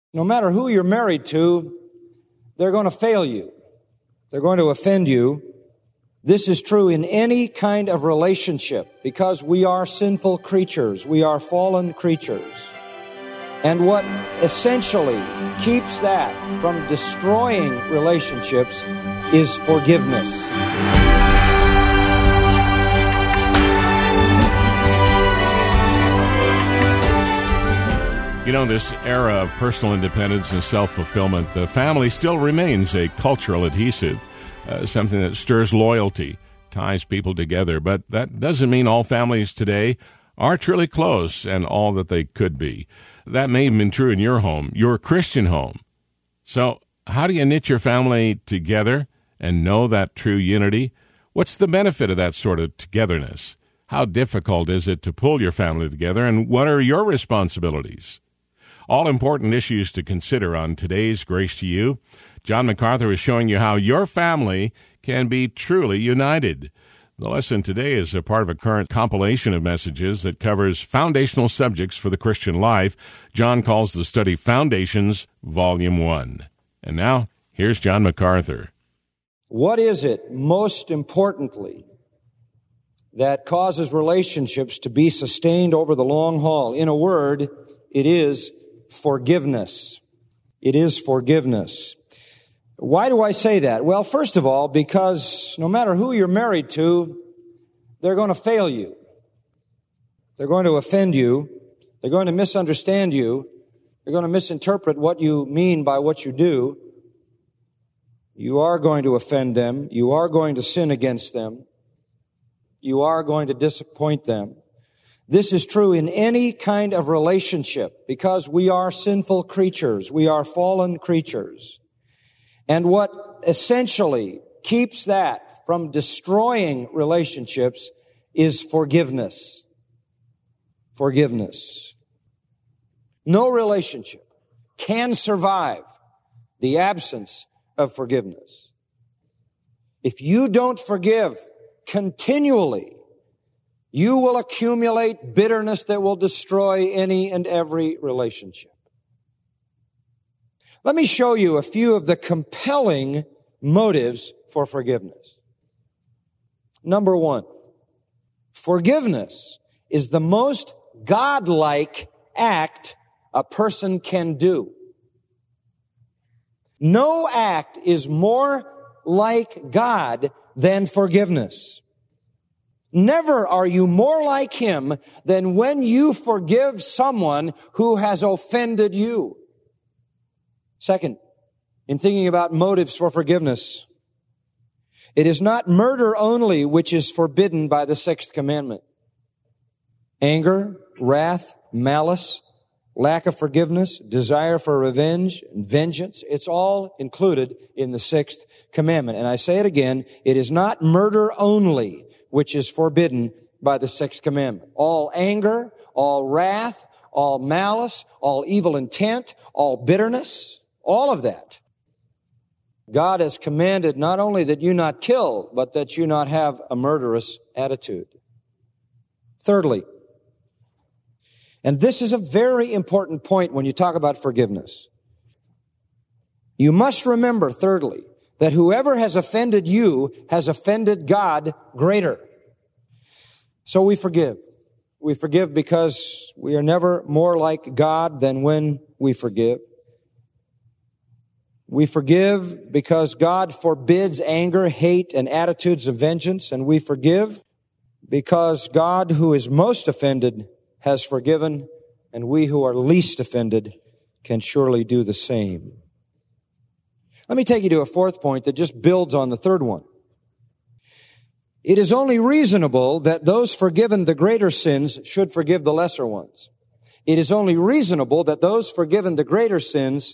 No matter who you're married to, they're going to fail you. They're going to offend you. This is true in any kind of relationship because we are sinful creatures. We are fallen creatures. And what essentially keeps that from destroying relationships is forgiveness. You know, this era of personal independence and self-fulfillment, the family still remains a cultural adhesive, something that stirs loyalty, ties people together. But that doesn't mean all families today are truly close and all that they could be. That may have been true in your home, your Christian home. So how do you knit your family together and know that true unity? What's the benefit of that sort of togetherness? How difficult is it to pull your family together, and what are your responsibilities? All important issues to consider on today's Grace to You. John MacArthur is showing you how your family can be truly united. The lesson today is a part of a current compilation of messages that covers foundational subjects for the Christian life. John calls the study Foundations, Volume 1. And now, here's John MacArthur. What is it, most importantly, that causes relationships to be sustained over the long haul? In a word, it is forgiveness. It is forgiveness. Why do I say that? Well, first of all, because no matter who you're married to, they're going to fail you. They're going to offend you. They're going to misunderstand you. They're going to misinterpret what you mean by what you do. You are going to offend them. You are going to sin against them. You are going to disappoint them. This is true in any kind of relationship because we are sinful creatures. We are fallen creatures. And what essentially keeps that from destroying relationships is forgiveness. Forgiveness. No relationship can survive the absence of forgiveness. If you don't forgive continually, you will accumulate bitterness that will destroy any and every relationship. Let me show you a few of the compelling motives for forgiveness. Number one, forgiveness is the most godlike act a person can do. No act is more like God than forgiveness. Never are you more like Him than when you forgive someone who has offended you. Second, in thinking about motives for forgiveness, it is not murder only which is forbidden by the sixth commandment. Anger, wrath, malice, lack of forgiveness, desire for revenge, and vengeance, it's all included in the sixth commandment. And I say it again, it is not murder only which is forbidden by the sixth commandment. All anger, all wrath, all malice, all evil intent, all bitterness, all of that. God has commanded not only that you not kill, but that you not have a murderous attitude. Thirdly, and this is a very important point when you talk about forgiveness, you must remember, thirdly, that whoever has offended you has offended God greater. So we forgive. We forgive because we are never more like God than when we forgive. We forgive because God forbids anger, hate, and attitudes of vengeance. And we forgive because God, who is most offended, has forgiven, and we who are least offended can surely do the same. Let me take you to a fourth point that just builds on the third one. It is only reasonable that those forgiven the greater sins should forgive the lesser ones. It is only reasonable that those forgiven the greater sins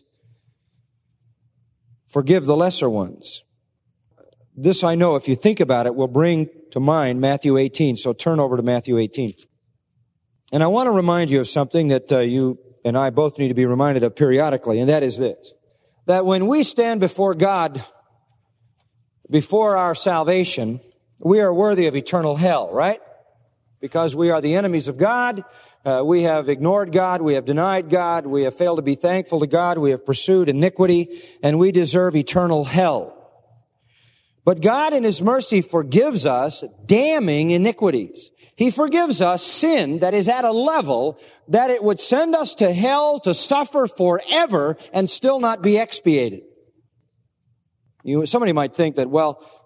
forgive the lesser ones. This, I know, if you think about it, will bring to mind Matthew 18. So turn over to Matthew 18. And I want to remind you of something that you and I both need to be reminded of periodically, and that is this. That when we stand before God, before our salvation, we are worthy of eternal hell, right? Because we are the enemies of God, We have ignored God. We have denied God. We have failed to be thankful to God. We have pursued iniquity, and we deserve eternal hell. But God in His mercy forgives us damning iniquities. He forgives us sin that is at a level that it would send us to hell to suffer forever and still not be expiated. Somebody might think that,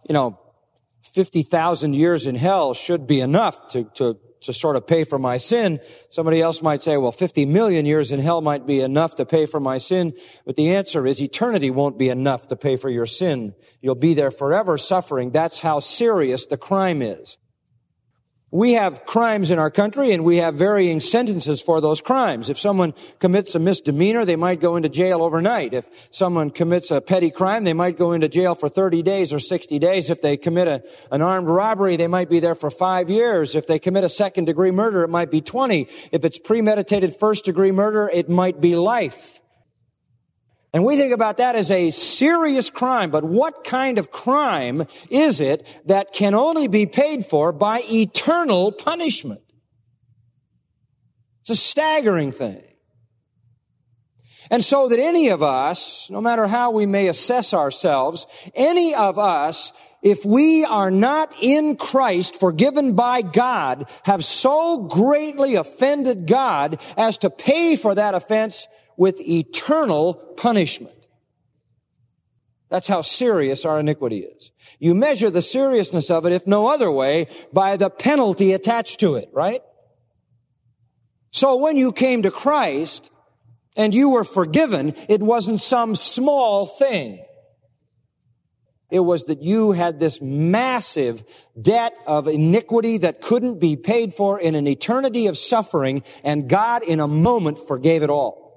50,000 years in hell should be enough to sort of pay for my sin. Somebody else might say, 50 million years in hell might be enough to pay for my sin. But the answer is eternity won't be enough to pay for your sin. You'll be there forever suffering. That's how serious the crime is. We have crimes in our country, and we have varying sentences for those crimes. If someone commits a misdemeanor, they might go into jail overnight. If someone commits a petty crime, they might go into jail for 30 days or 60 days. If they commit an armed robbery, they might be there for 5 years. If they commit a second-degree murder, it might be 20. If it's premeditated first-degree murder, it might be life. And we think about that as a serious crime, but what kind of crime is it that can only be paid for by eternal punishment? It's a staggering thing. And so that any of us, no matter how we may assess ourselves, any of us, if we are not in Christ, forgiven by God, have so greatly offended God as to pay for that offense with eternal punishment. That's how serious our iniquity is. You measure the seriousness of it, if no other way, by the penalty attached to it, right? So when you came to Christ and you were forgiven, it wasn't some small thing. It was that you had this massive debt of iniquity that couldn't be paid for in an eternity of suffering, and God in a moment forgave it all.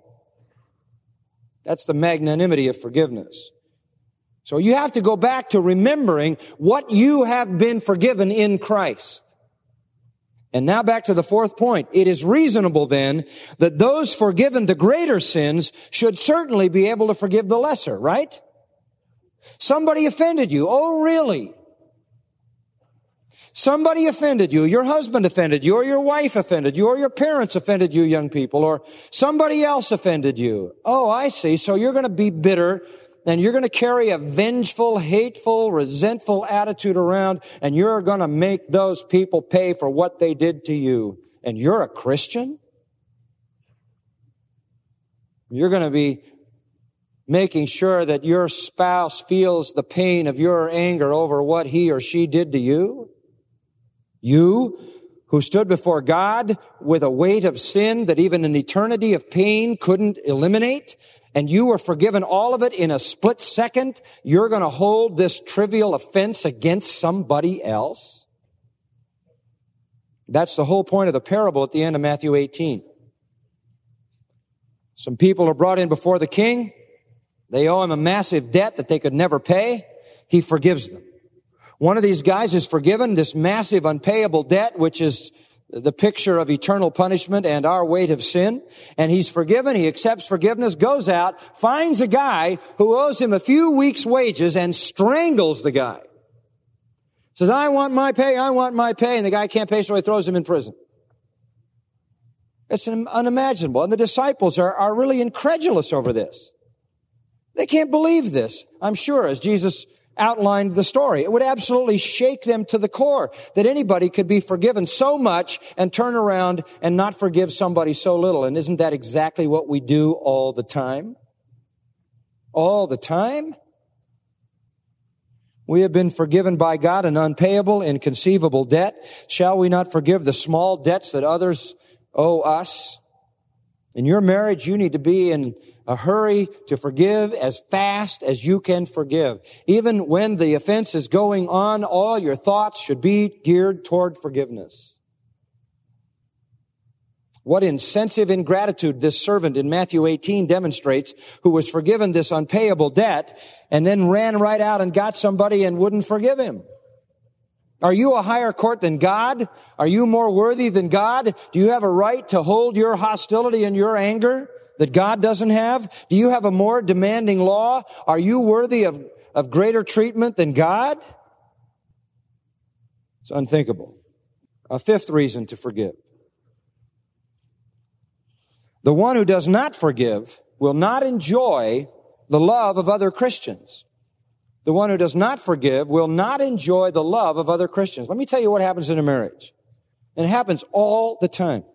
That's the magnanimity of forgiveness. So you have to go back to remembering what you have been forgiven in Christ. And now back to the fourth point. It is reasonable then that those forgiven the greater sins should certainly be able to forgive the lesser, right? Somebody offended you. Oh, really? Somebody offended you, your husband offended you, or your wife offended you, or your parents offended you, young people, or somebody else offended you. Oh, I see. So you're going to be bitter, and you're going to carry a vengeful, hateful, resentful attitude around, and you're going to make those people pay for what they did to you. And you're a Christian? You're going to be making sure that your spouse feels the pain of your anger over what he or she did to you? You, who stood before God with a weight of sin that even an eternity of pain couldn't eliminate, and you were forgiven all of it in a split second, you're going to hold this trivial offense against somebody else? That's the whole point of the parable at the end of Matthew 18. Some people are brought in before the king. They owe him a massive debt that they could never pay. He forgives them. One of these guys is forgiven this massive unpayable debt, which is the picture of eternal punishment and our weight of sin. And he's forgiven. He accepts forgiveness, goes out, finds a guy who owes him a few weeks' wages and strangles the guy. Says, I want my pay, I want my pay. And the guy can't pay, so he throws him in prison. It's unimaginable. And the disciples are really incredulous over this. They can't believe this, I'm sure, as Jesus outlined the story. It would absolutely shake them to the core that anybody could be forgiven so much and turn around and not forgive somebody so little. And isn't that exactly what we do all the time? All the time? We have been forgiven by God an unpayable, inconceivable debt. Shall we not forgive the small debts that others owe us? In your marriage, you need to be in a hurry to forgive as fast as you can forgive. Even when the offense is going on, all your thoughts should be geared toward forgiveness. What insensitive ingratitude this servant in Matthew 18 demonstrates, who was forgiven this unpayable debt and then ran right out and got somebody and wouldn't forgive him. Are you a higher court than God? Are you more worthy than God? Do you have a right to hold your hostility and your anger that God doesn't have? Do you have a more demanding law? Are you worthy of greater treatment than God? It's unthinkable. A fifth reason to forgive. The one who does not forgive will not enjoy the love of other Christians. The one who does not forgive will not enjoy the love of other Christians. Let me tell you what happens in a marriage. And it happens all the time.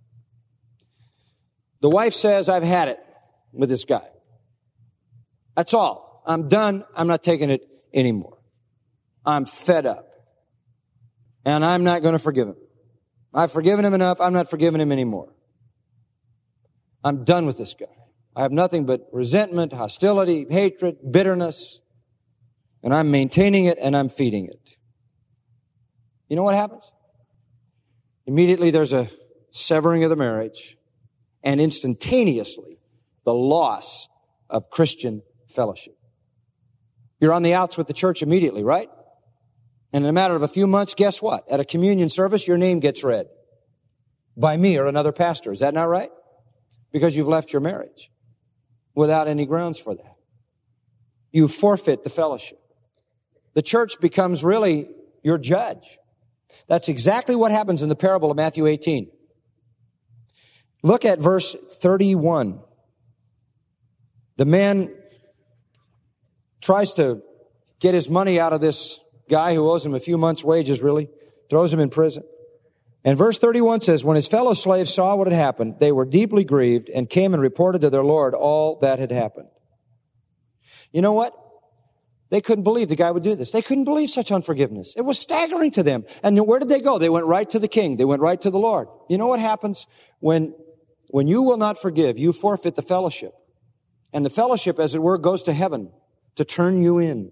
The wife says, I've had it with this guy. That's all. I'm done. I'm not taking it anymore. I'm fed up. And I'm not going to forgive him. I've forgiven him enough. I'm not forgiving him anymore. I'm done with this guy. I have nothing but resentment, hostility, hatred, bitterness. And I'm maintaining it and I'm feeding it. You know what happens? Immediately there's a severing of the marriage and instantaneously the loss of Christian fellowship. You're on the outs with the church immediately, right? And in a matter of a few months, guess what? At a communion service, your name gets read by me or another pastor. Is that not right? Because you've left your marriage without any grounds for that. You forfeit the fellowship. The church becomes really your judge. That's exactly what happens in the parable of Matthew 18. Look at verse 31. The man tries to get his money out of this guy who owes him a few months' wages, really, throws him in prison. And verse 31 says, when his fellow slaves saw what had happened, they were deeply grieved and came and reported to their Lord all that had happened. You know what? They couldn't believe the guy would do this. They couldn't believe such unforgiveness. It was staggering to them. And where did they go? They went right to the king. They went right to the Lord. You know what happens when you will not forgive? You forfeit the fellowship. And the fellowship, as it were, goes to heaven to turn you in.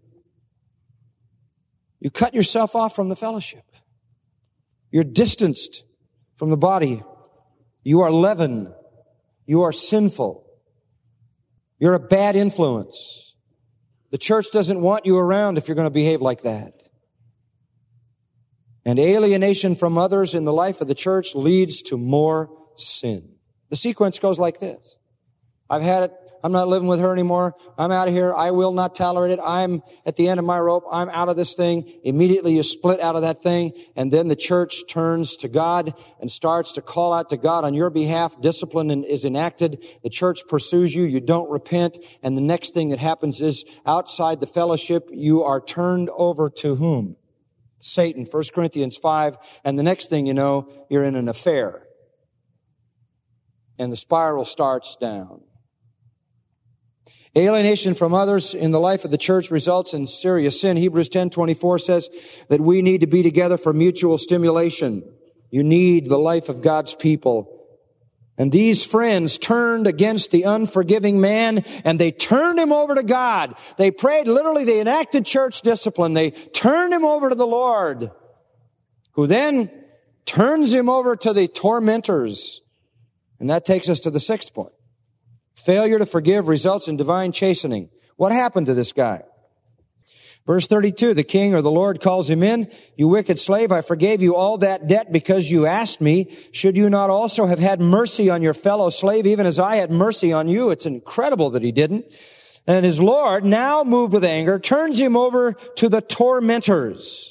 You cut yourself off from the fellowship. You're distanced from the body. You are leaven. You are sinful. You're a bad influence. The church doesn't want you around if you're going to behave like that. And alienation from others in the life of the church leads to more sin. The sequence goes like this. I've had it. I'm not living with her anymore. I'm out of here. I will not tolerate it. I'm at the end of my rope. I'm out of this thing. Immediately you split out of that thing. And then the church turns to God and starts to call out to God on your behalf. Discipline is enacted. The church pursues you. You don't repent. And the next thing that happens is outside the fellowship, you are turned over to whom? Satan, 1 Corinthians 5. And the next thing you know, you're in an affair. And the spiral starts down. Alienation from others in the life of the church results in serious sin. Hebrews 10:24 says that we need to be together for mutual stimulation. You need the life of God's people. And these friends turned against the unforgiving man and they turned him over to God. They prayed, literally they enacted church discipline. They turned him over to the Lord, who then turns him over to the tormentors. And that takes us to the sixth point. Failure to forgive results in divine chastening. What happened to this guy? Verse 32, the king or the Lord calls him in. You wicked slave, I forgave you all that debt because you asked me. Should you not also have had mercy on your fellow slave, even as I had mercy on you? It's incredible that he didn't. And his Lord, now moved with anger, turns him over to the tormentors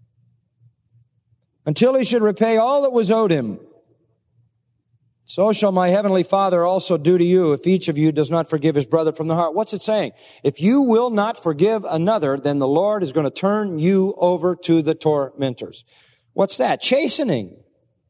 until he should repay all that was owed him. So shall my heavenly Father also do to you if each of you does not forgive his brother from the heart. What's it saying? If you will not forgive another, then the Lord is going to turn you over to the tormentors. What's that? Chastening.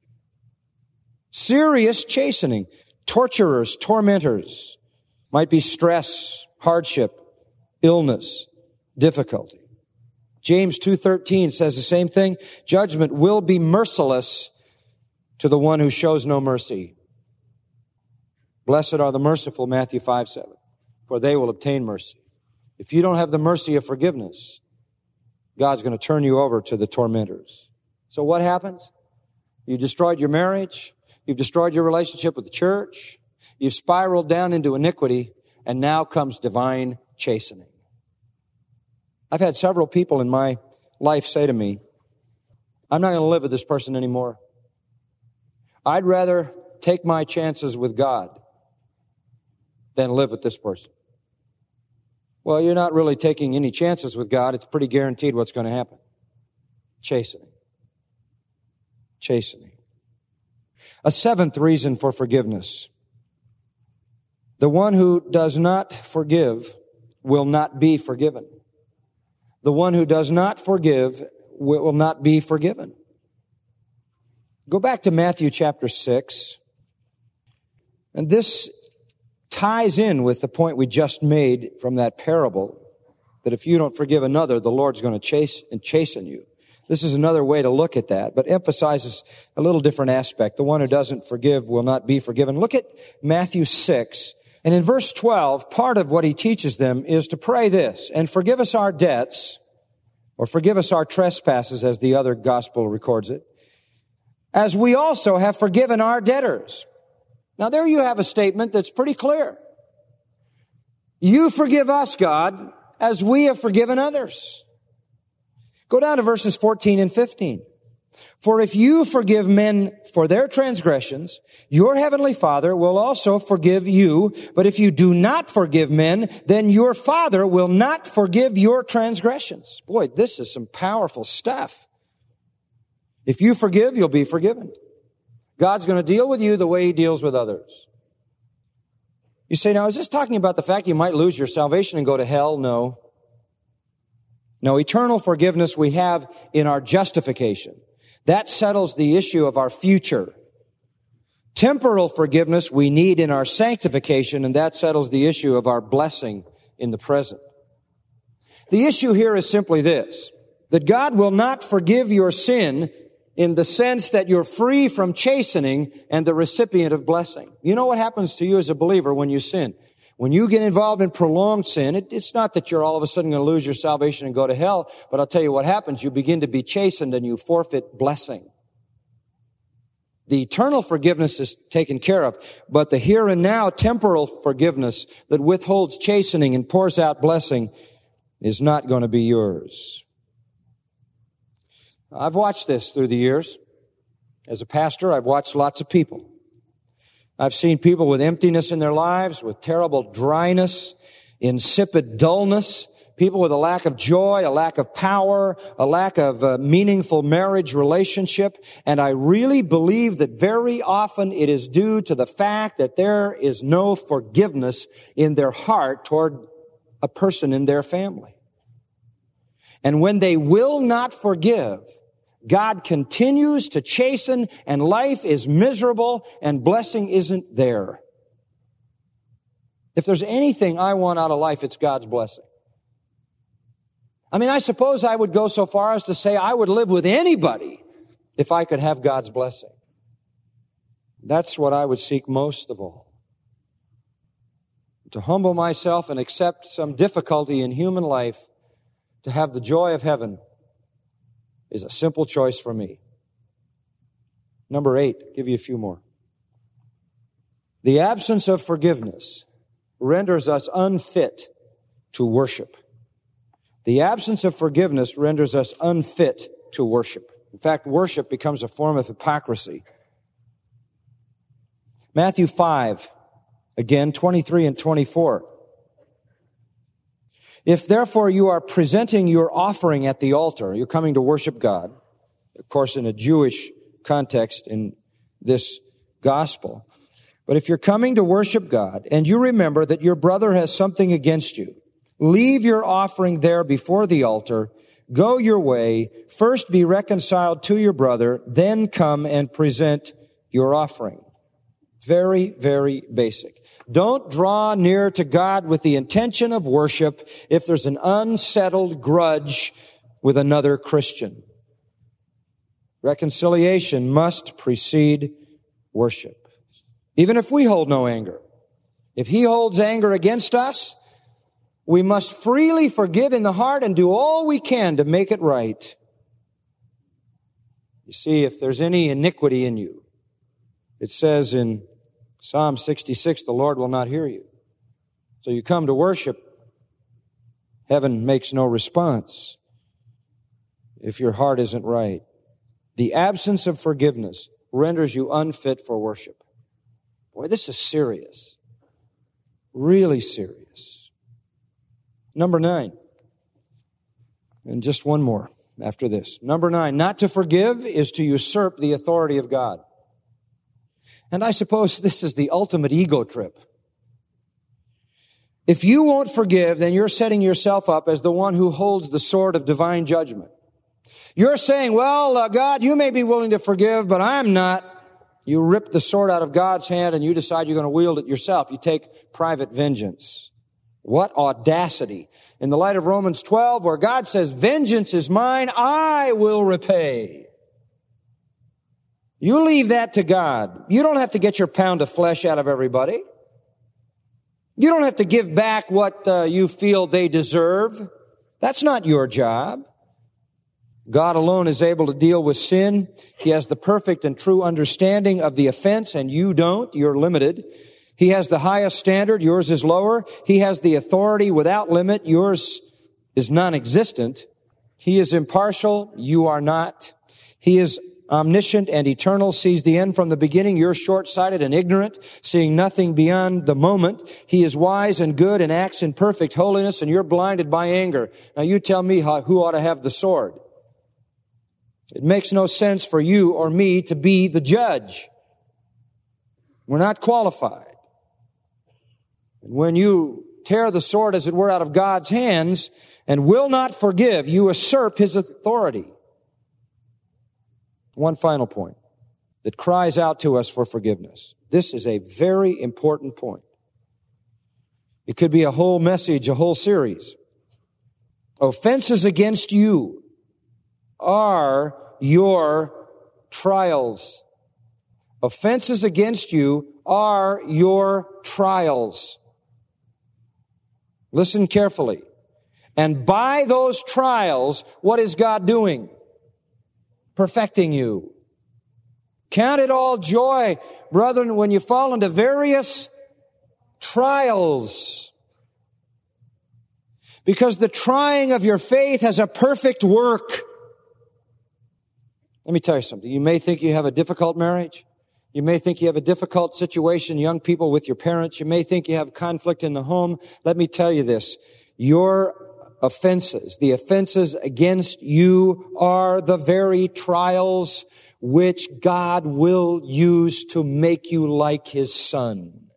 Serious chastening. Torturers, tormentors. Might be stress, hardship, illness, difficulty. James 2:13 says the same thing. Judgment will be merciless to the one who shows no mercy. Blessed are the merciful, Matthew 5:7, for they will obtain mercy. If you don't have the mercy of forgiveness, God's going to turn you over to the tormentors. So what happens? You destroyed your marriage. You've destroyed your relationship with the church. You've spiraled down into iniquity, and now comes divine chastening. I've had several people in my life say to me, I'm not going to live with this person anymore. I'd rather take my chances with God than live with this person. Well, you're not really taking any chances with God. It's pretty guaranteed what's going to happen. Chastening. Chastening. A seventh reason for forgiveness. The one who does not forgive will not be forgiven. The one who does not forgive will not be forgiven. Go back to Matthew chapter 6. And this ties in with the point we just made from that parable, that if you don't forgive another, the Lord's going to chasten you. This is another way to look at that, but emphasizes a little different aspect. The one who doesn't forgive will not be forgiven. Look at Matthew 6. And in verse 12, part of what he teaches them is to pray this, and forgive us our debts, or forgive us our trespasses, as the other gospel records it, as we also have forgiven our debtors. Now there you have a statement that's pretty clear. You forgive us, God, as we have forgiven others. Go down to verses 14 and 15. For if you forgive men for their transgressions, your heavenly Father will also forgive you. But if you do not forgive men, then your Father will not forgive your transgressions. Boy, this is some powerful stuff. If you forgive, you'll be forgiven. God's going to deal with you the way He deals with others. You say, now, is this talking about the fact you might lose your salvation and go to hell? No. No, eternal forgiveness we have in our justification. That settles the issue of our future. Temporal forgiveness we need in our sanctification, and that settles the issue of our blessing in the present. The issue here is simply this, that God will not forgive your sin in the sense that you're free from chastening and the recipient of blessing. You know what happens to you as a believer when you sin? When you get involved in prolonged sin, it's not that you're all of a sudden going to lose your salvation and go to hell, but I'll tell you what happens. You begin to be chastened and you forfeit blessing. The eternal forgiveness is taken care of, but the here and now temporal forgiveness that withholds chastening and pours out blessing is not going to be yours. I've watched this through the years. As a pastor, I've watched lots of people. I've seen people with emptiness in their lives, with terrible dryness, insipid dullness, people with a lack of joy, a lack of power, a lack of meaningful marriage relationship. And I really believe that very often it is due to the fact that there is no forgiveness in their heart toward a person in their family. And when they will not forgive, God continues to chasten and life is miserable and blessing isn't there. If there's anything I want out of life, it's God's blessing. I mean, I suppose I would go so far as to say I would live with anybody if I could have God's blessing. That's what I would seek most of all. To humble myself and accept some difficulty in human life, to have the joy of heaven, is a simple choice for me. Number 8, give you a few more. The absence of forgiveness renders us unfit to worship. The absence of forgiveness renders us unfit to worship. In fact, worship becomes a form of hypocrisy. Matthew 5, again, 23 and 24. If therefore you are presenting your offering at the altar, you're coming to worship God, of course in a Jewish context in this gospel, but if you're coming to worship God and you remember that your brother has something against you, leave your offering there before the altar, go your way, first be reconciled to your brother, then come and present your offering. Very, very basic. Don't draw near to God with the intention of worship if there's an unsettled grudge with another Christian. Reconciliation must precede worship. Even if we hold no anger. If he holds anger against us, we must freely forgive in the heart and do all we can to make it right. You see, if there's any iniquity in you, it says in Psalm 66, the Lord will not hear you. So you come to worship, heaven makes no response if your heart isn't right. The absence of forgiveness renders you unfit for worship. Boy, this is serious. Really serious. Number 9. And just one more after this. Number 9, not to forgive is to usurp the authority of God. And I suppose this is the ultimate ego trip. If you won't forgive, then you're setting yourself up as the one who holds the sword of divine judgment. You're saying, well, God, you may be willing to forgive, but I'm not. You rip the sword out of God's hand and you decide you're going to wield it yourself. You take private vengeance. What audacity. In the light of Romans 12, where God says, vengeance is mine, I will repay. You leave that to God. You don't have to get your pound of flesh out of everybody. You don't have to give back what you feel they deserve. That's not your job. God alone is able to deal with sin. He has the perfect and true understanding of the offense, and you don't. You're limited. He has the highest standard. Yours is lower. He has the authority without limit. Yours is non-existent. He is impartial. You are not. He is omniscient and eternal, sees the end from the beginning. You're short-sighted and ignorant, seeing nothing beyond the moment. He is wise and good and acts in perfect holiness, and you're blinded by anger. Now you tell me who ought to have the sword. It makes no sense for you or me to be the judge. We're not qualified. And when you tear the sword, as it were, out of God's hands and will not forgive, you usurp His authority. One final point that cries out to us for forgiveness. This is a very important point. It could be a whole message, a whole series. Offenses against you are your trials. Offenses against you are your trials. Listen carefully. And by those trials, what is God doing? Perfecting you. Count it all joy, brethren, when you fall into various trials. Because the trying of your faith has a perfect work. Let me tell you something. You may think you have a difficult marriage. You may think you have a difficult situation, young people, with your parents. You may think you have conflict in the home. Let me tell you this. Your offenses, the offenses against you, are the very trials which God will use to make you like His Son.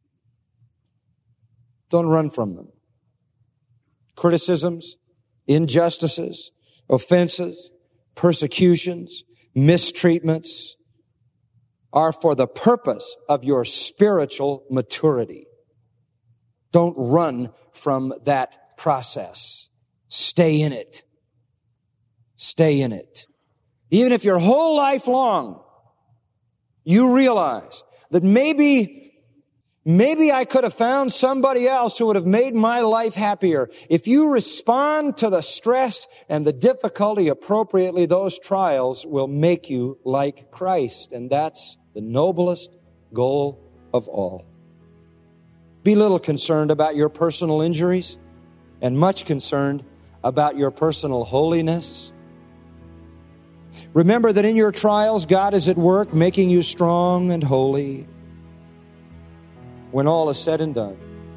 Don't run from them. Criticisms, injustices, offenses, persecutions, mistreatments are for the purpose of your spiritual maturity. Don't run from that process. Stay in it. Stay in it. Even if your whole life long you realize that maybe I could have found somebody else who would have made my life happier. If you respond to the stress and the difficulty appropriately, those trials will make you like Christ. And that's the noblest goal of all. Be little concerned about your personal injuries and much concerned about your personal holiness. Remember that in your trials, God is at work making you strong and holy. When all is said and done,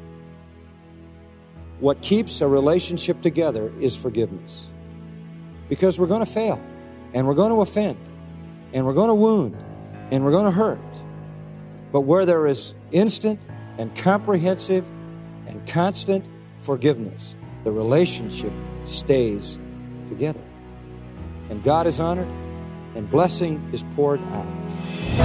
what keeps a relationship together is forgiveness. Because we're going to fail, and we're going to offend, and we're going to wound, and we're going to hurt. But where there is instant and comprehensive and constant forgiveness, the relationship stays together. And God is honored, and blessing is poured out.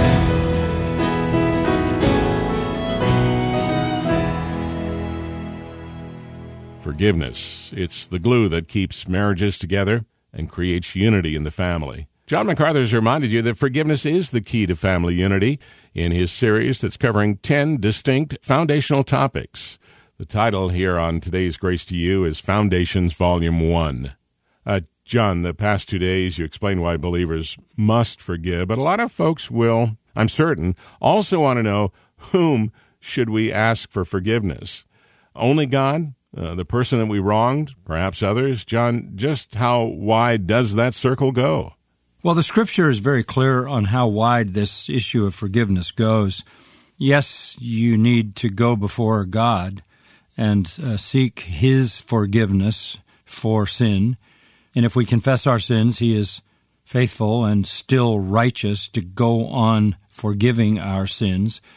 Forgiveness. It's the glue that keeps marriages together and creates unity in the family. John MacArthur has reminded you that forgiveness is the key to family unity in his series that's covering 10 distinct foundational topics. The title here on today's Grace to You is Foundations Volume 1. John, the past 2 days you explained why believers must forgive, but a lot of folks will, I'm certain, also want to know, whom should we ask for forgiveness? Only God? The person that we wronged? Perhaps others? John, just how wide does that circle go? Well, the Scripture is very clear on how wide this issue of forgiveness goes. Yes, you need to go before God and seek His forgiveness for sin. And if we confess our sins, He is faithful and still righteous to go on forgiving our sins.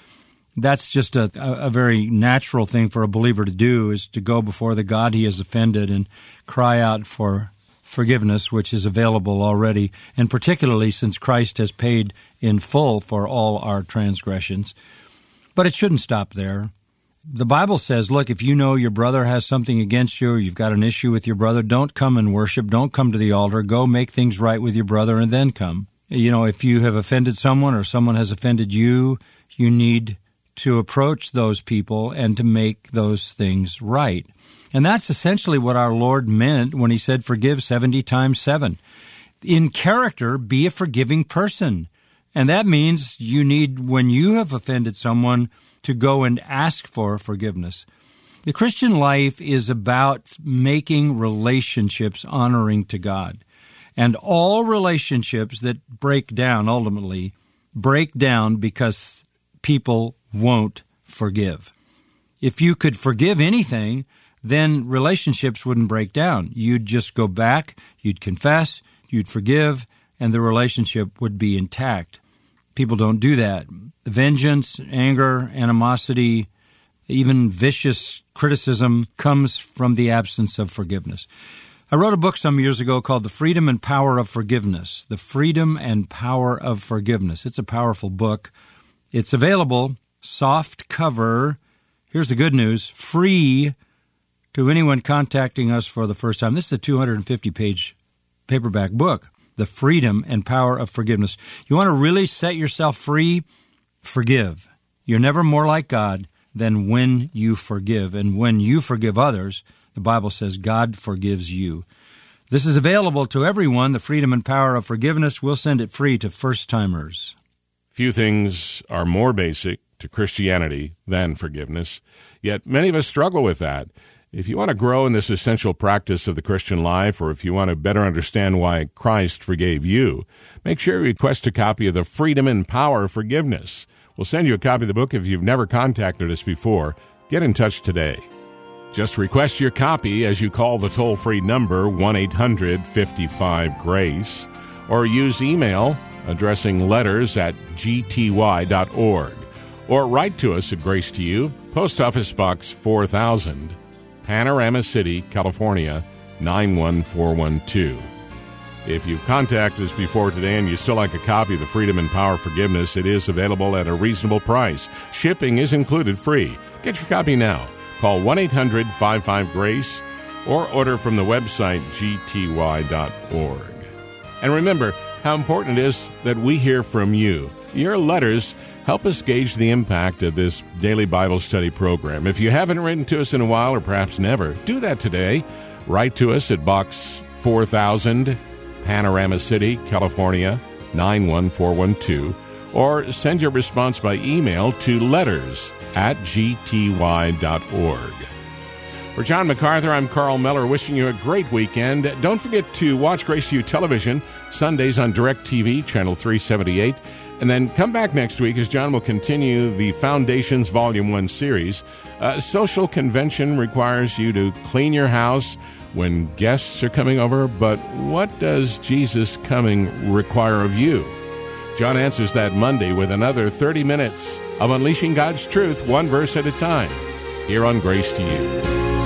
That's just a very natural thing for a believer to do, is to go before the God he has offended and cry out for forgiveness, which is available already, and particularly since Christ has paid in full for all our transgressions. But it shouldn't stop there. The Bible says, look, if you know your brother has something against you, or you've got an issue with your brother, don't come and worship, don't come to the altar, go make things right with your brother and then come. If you have offended someone or someone has offended you, you need to approach those people and to make those things right. And that's essentially what our Lord meant when he said, forgive 70 times 7. In character, be a forgiving person. And that means you need, when you have offended someone, to go and ask for forgiveness. The Christian life is about making relationships honoring to God. And all relationships that break down, ultimately, break down because people won't forgive. If you could forgive anything, then relationships wouldn't break down. You'd just go back, you'd confess, you'd forgive, and the relationship would be intact. People don't do that. Vengeance, anger, animosity, even vicious criticism comes from the absence of forgiveness. I wrote a book some years ago called The Freedom and Power of Forgiveness. The Freedom and Power of Forgiveness. It's a powerful book. It's available, soft cover. Here's the good news, free to anyone contacting us for the first time. This is a 250-page paperback book. The Freedom and Power of Forgiveness. You want to really set yourself free? Forgive. You're never more like God than when you forgive. And when you forgive others, the Bible says God forgives you. This is available to everyone, The Freedom and Power of Forgiveness. We'll send it free to first-timers. Few things are more basic to Christianity than forgiveness, yet many of us struggle with that. If you want to grow in this essential practice of the Christian life, or if you want to better understand why Christ forgave you, make sure you request a copy of The Freedom and Power of Forgiveness. We'll send you a copy of the book if you've never contacted us before. Get in touch today. Just request your copy as you call the toll-free number 1-800-55-GRACE, or use email addressing letters at gty.org, or write to us at Grace to You, Post Office Box 4000, Panorama City, California, 91412. If you've contacted us before today and you still like a copy of The Freedom and Power of Forgiveness, it is available at a reasonable price. Shipping is included free. Get your copy now. Call 1-800-55-GRACE or order from the website gty.org. And remember how important it is that we hear from you. Your letters help us gauge the impact of this daily Bible study program. If you haven't written to us in a while, or perhaps never, do that today. Write to us at Box 4000, Panorama City, California, 91412, or send your response by email to letters@gty.org. For John MacArthur, I'm Carl Miller, wishing you a great weekend. Don't forget to watch Grace to You Television, Sundays on DirecTV, Channel 378. And then come back next week as John will continue the Foundations Volume 1 series. Social convention requires you to clean your house when guests are coming over, but what does Jesus coming require of you? John answers that Monday with another 30 minutes of unleashing God's truth, one verse at a time, here on Grace to You.